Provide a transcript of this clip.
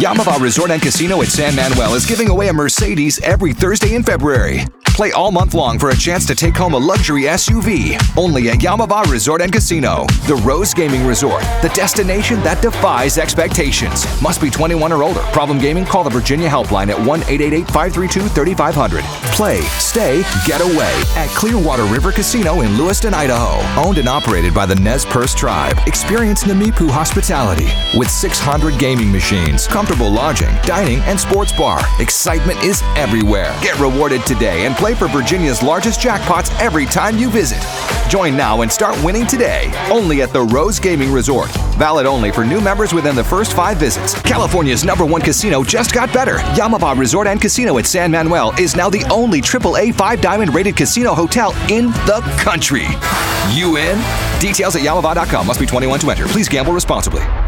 Yamava Resort and Casino at San Manuel is giving away a Mercedes every Thursday in February. Play all month long for a chance to take home a luxury SUV. Only at Yamava Resort and Casino, the Rose Gaming Resort, the destination that defies expectations. Must be 21 or older. Problem gaming? Call the Virginia Helpline at 1-888-532-3500. Play, stay, get away at Clearwater River Casino in Lewiston, Idaho. Owned and operated by the Nez Perce Tribe. Experience Namipu hospitality with 600 gaming machines, comfortable lodging, dining, and sports bar. Excitement is everywhere. Get rewarded today and play for Virginia's largest jackpots every time you visit. Join now and start winning today. Only at the Rose Gaming Resort. Valid only for new members within the first 5 visits. California's #1 casino just got better. Yamava Resort and Casino at San Manuel is now the only AAA 5-diamond rated casino hotel in the country. You in? Details at yamava.com. Must be 21 to enter. Please gamble responsibly.